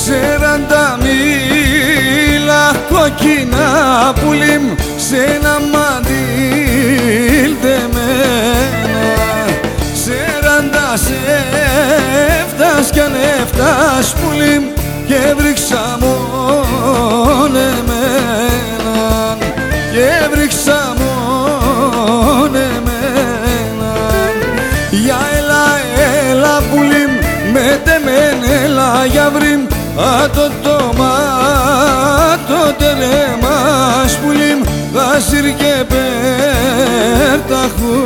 40 μίλα κόκκινα πουλί μου σ' ένα μαντήλ δεμένα. 40 σέφτας κι αν έφτας πουλί μου και έβριξα μόνο εμέναν, και έβριξα μόνο εμέναν. Για έλα πουλί μου με τεμέν, έλα για βρύμ, το τερέμα σπουλί μου, θα σύρ και πέρ τα